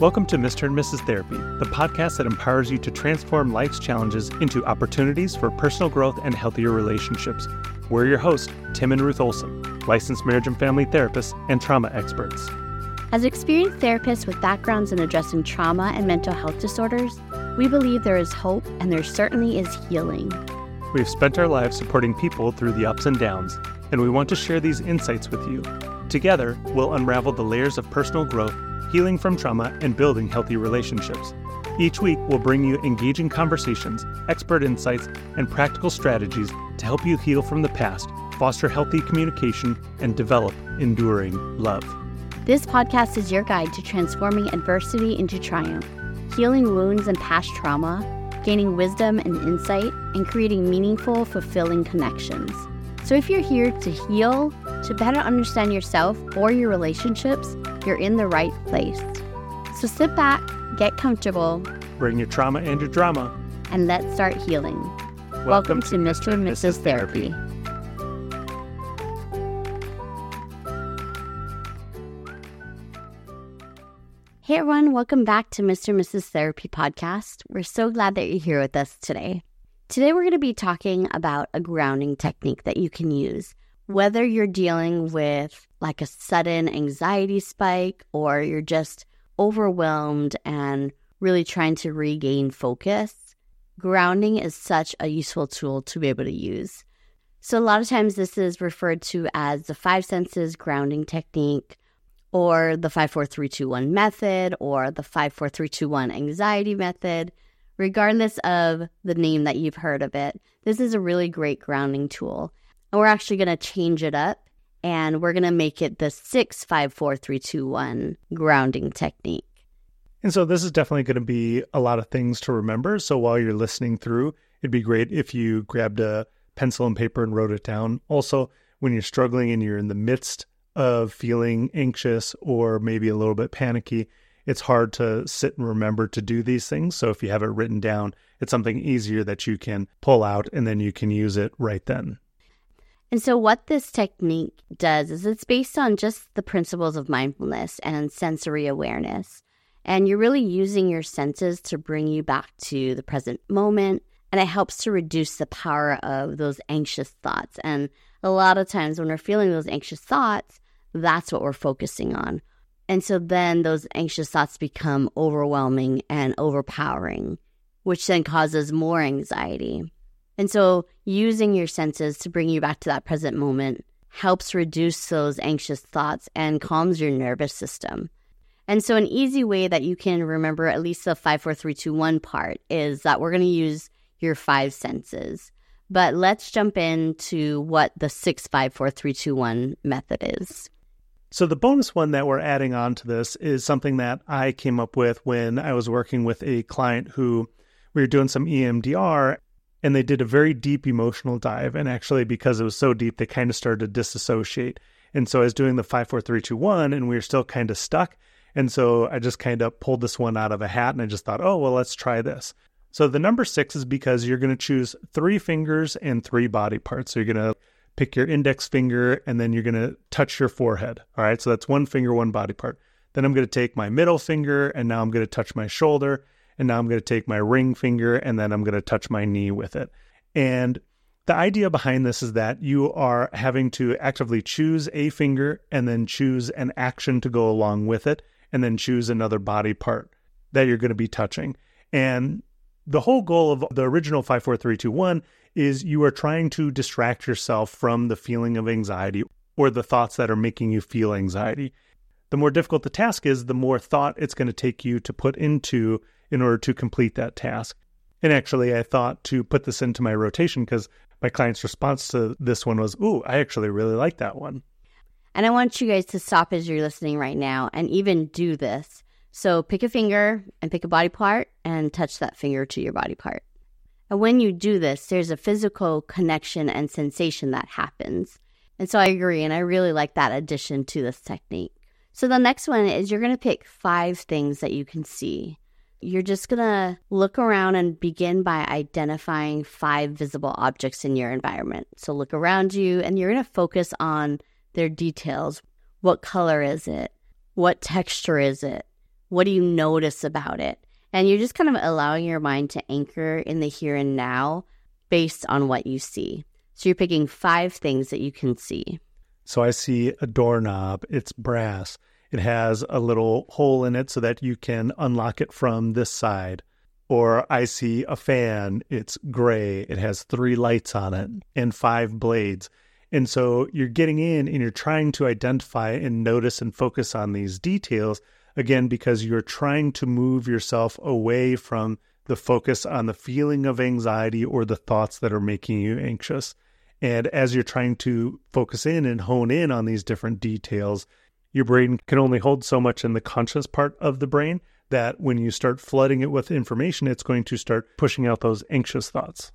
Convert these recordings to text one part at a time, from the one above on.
Welcome to Mr. and Mrs. Therapy, the podcast that empowers you to transform life's challenges into opportunities for personal growth and healthier relationships. We're your hosts, Tim and Ruth Olson, licensed marriage and family therapists and trauma experts. As experienced therapists with backgrounds in addressing trauma and mental health disorders, we believe there is hope and there certainly is healing. We've spent our lives supporting people through the ups and downs, and we want to share these insights with you. Together, we'll unravel the layers of personal growth, healing from trauma, and building healthy relationships. Each week, we'll bring you engaging conversations, expert insights, and practical strategies to help you heal from the past, foster healthy communication, and develop enduring love. This podcast is your guide to transforming adversity into triumph, healing wounds and past trauma, gaining wisdom and insight, and creating meaningful, fulfilling connections. So if you're here to heal, to better understand yourself or your relationships, you're in the right place. So sit back, get comfortable, bring your trauma and your drama, and let's start healing. Welcome to Mr. and Mrs. Therapy. Hey everyone, welcome back to Mr. and Mrs. Therapy podcast. We're so glad that you're here with us today. Today we're going to be talking about a grounding technique that you can use, whether you're dealing with like a sudden anxiety spike or you're just overwhelmed and really trying to regain focus. Grounding is such a useful tool to be able to use. So a lot of times this is referred to as the 5 senses grounding technique, or the 5-4-3-2-1 method, or the 5-4-3-2-1 anxiety method. Regardless of the name that you've heard of it, this is a really great grounding tool. And we're actually going to change it up, and we're going to make it the 6-5-4-3-2-1 grounding technique. And so this is definitely going to be a lot of things to remember. So while you're listening through, it'd be great if you grabbed a pencil and paper and wrote it down. Also, when you're struggling and you're in the midst of feeling anxious or maybe a little bit panicky, it's hard to sit and remember to do these things. So if you have it written down, it's something easier that you can pull out and then you can use it right then. And so what this technique does is it's based on just the principles of mindfulness and sensory awareness. And you're really using your senses to bring you back to the present moment. And it helps to reduce the power of those anxious thoughts. And a lot of times when we're feeling those anxious thoughts, that's what we're focusing on. And so then those anxious thoughts become overwhelming and overpowering, which then causes more anxiety. And so using your senses to bring you back to that present moment helps reduce those anxious thoughts and calms your nervous system. And so an easy way that you can remember at least the 5-4-3-2-1 part is that we're going to use your 5 senses. But let's jump into what the 6-5-4-3-2-1 method is. So the bonus one that we're adding on to this is something that I came up with when I was working with a client who we were doing some EMDR, and they did a very deep emotional dive. And actually, because it was so deep, they kind of started to disassociate. And so I was doing the 5-4-3-2-1, and we were still kind of stuck. And so I just kind of pulled this one out of a hat, and I just thought, oh, well, let's try this. So the number 6 is because you're going to choose 3 fingers and 3 body parts. So you're going to pick your index finger, and then you're going to touch your forehead. All right, so that's 1 finger, 1 body part. Then I'm going to take my middle finger, and now I'm going to touch my shoulder, and now I'm going to take my ring finger, and then I'm going to touch my knee with it. And the idea behind this is that you are having to actively choose a finger, and then choose an action to go along with it, and then choose another body part that you're going to be touching. And the whole goal of the original 5-4-3-2-1 is you are trying to distract yourself from the feeling of anxiety or the thoughts that are making you feel anxiety. The more difficult the task is, the more thought it's going to take you to put into in order to complete that task. And actually, I thought to put this into my rotation because my client's response to this one was, ooh, I actually really like that one. And I want you guys to stop as you're listening right now and even do this. So pick a finger and pick a body part and touch that finger to your body part. And when you do this, there's a physical connection and sensation that happens. And so I agree, and I really like that addition to this technique. So the next one is you're going to pick 5 things that you can see. You're just going to look around and begin by identifying 5 visible objects in your environment. So look around you, and you're going to focus on their details. What color is it? What texture is it? What do you notice about it? And you're just kind of allowing your mind to anchor in the here and now based on what you see. So you're picking 5 things that you can see. So I see a doorknob. It's brass. It has a little hole in it so that you can unlock it from this side. Or I see a fan. It's gray. It has 3 lights on it and 5 blades. And so you're getting in and you're trying to identify and notice and focus on these details, again, because you're trying to move yourself away from the focus on the feeling of anxiety or the thoughts that are making you anxious. And as you're trying to focus in and hone in on these different details, your brain can only hold so much in the conscious part of the brain that when you start flooding it with information, it's going to start pushing out those anxious thoughts.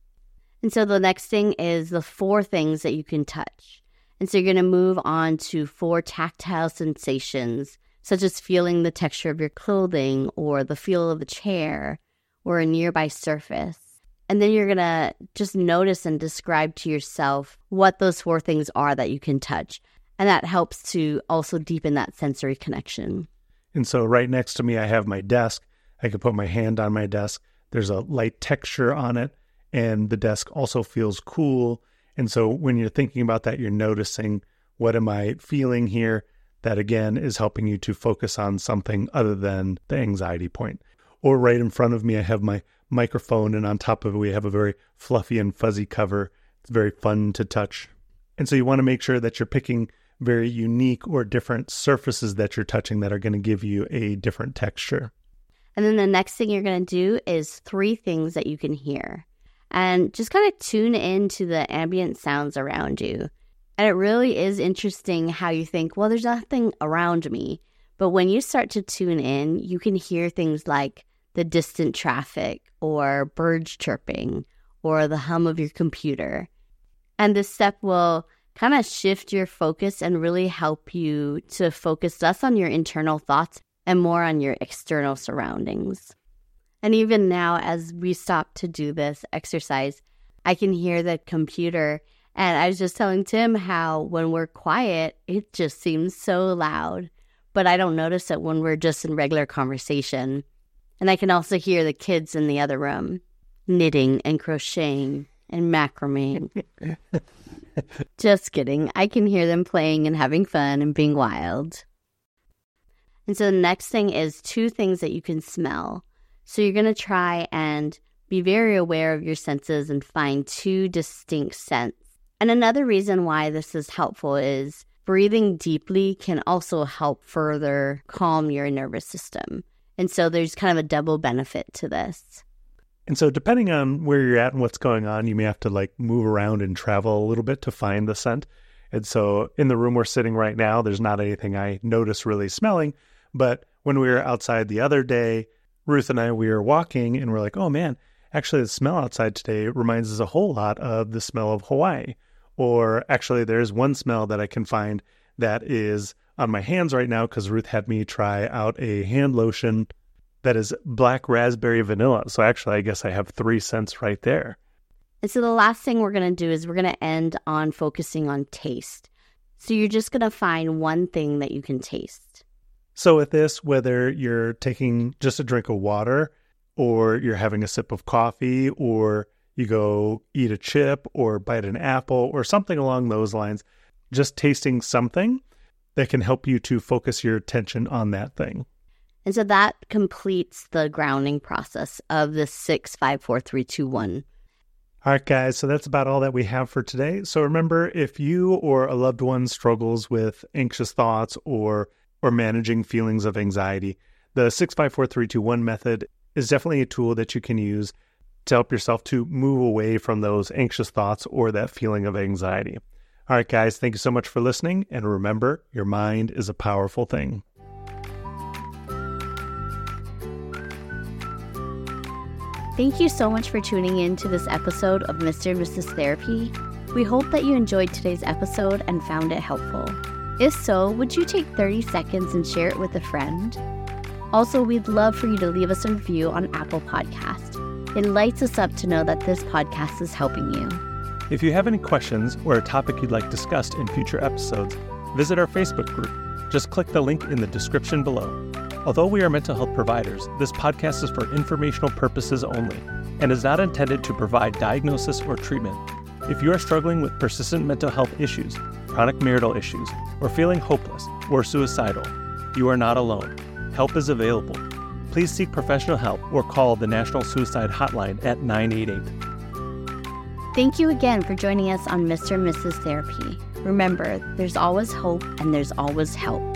And so the next thing is the 4 things that you can touch. And so you're going to move on to 4 tactile sensations, such as feeling the texture of your clothing or the feel of a chair or a nearby surface. And then you're going to just notice and describe to yourself what those 4 things are that you can touch. And that helps to also deepen that sensory connection. And so right next to me, I have my desk. I can put my hand on my desk. There's a light texture on it. And the desk also feels cool. And so when you're thinking about that, you're noticing, what am I feeling here? That, again, is helping you to focus on something other than the anxiety point. Or right in front of me, I have my microphone, and on top of it, we have a very fluffy and fuzzy cover. It's very fun to touch. And so you want to make sure that you're picking very unique or different surfaces that you're touching that are going to give you a different texture. And then the next thing you're going to do is 3 things that you can hear. And just kind of tune into the ambient sounds around you. And it really is interesting how you think, well, there's nothing around me. But when you start to tune in, you can hear things like the distant traffic or birds chirping or the hum of your computer. And this step will kind of shift your focus and really help you to focus less on your internal thoughts and more on your external surroundings. And even now, as we stop to do this exercise, I can hear the computer. And I was just telling Tim how when we're quiet, it just seems so loud. But I don't notice it when we're just in regular conversation. And I can also hear the kids in the other room knitting and crocheting and macrame. Just kidding. I can hear them playing and having fun and being wild. And so the next thing is 2 things that you can smell. So you're going to try and be very aware of your senses and find 2 distinct scents. And another reason why this is helpful is breathing deeply can also help further calm your nervous system. And so there's kind of a double benefit to this. And so depending on where you're at and what's going on, you may have to move around and travel a little bit to find the scent. And so in the room we're sitting right now, there's not anything I notice really smelling. But when we were outside the other day, Ruth and I, we were walking and we're like, oh man, actually the smell outside today reminds us a whole lot of the smell of Hawaii. Or actually there's one smell that I can find that is on my hands right now because Ruth had me try out a hand lotion that is black raspberry vanilla. So actually I guess I have 3 scents right there. And so the last thing we're going to do is we're going to end on focusing on taste. So you're just going to find one thing that you can taste. So with this, whether you're taking just a drink of water or you're having a sip of coffee or you go eat a chip or bite an apple or something along those lines, just tasting something that can help you to focus your attention on that thing. And so that completes the grounding process of the 6, 5, 4, 3, 2, 1. All right, guys, so that's about all that we have for today. So remember, if you or a loved one struggles with anxious thoughts or managing feelings of anxiety, the 6, 5, 4, 3, 2, 1 method is definitely a tool that you can use to help yourself to move away from those anxious thoughts or that feeling of anxiety. All right, guys, thank you so much for listening. And remember, your mind is a powerful thing. Thank you so much for tuning in to this episode of Mr. and Mrs. Therapy. We hope that you enjoyed today's episode and found it helpful. If so, would you take 30 seconds and share it with a friend? Also, we'd love for you to leave us a review on Apple Podcast. It lights us up to know that this podcast is helping you. If you have any questions or a topic you'd like discussed in future episodes, visit our Facebook group. Just click the link in the description below. Although we are mental health providers, this podcast is for informational purposes only and is not intended to provide diagnosis or treatment. If you are struggling with persistent mental health issues, chronic marital issues, or feeling hopeless or suicidal, you are not alone. Help is available. Please seek professional help or call the National Suicide Hotline at 988. Thank you again for joining us on Mr. and Mrs. Therapy. Remember, there's always hope and there's always help.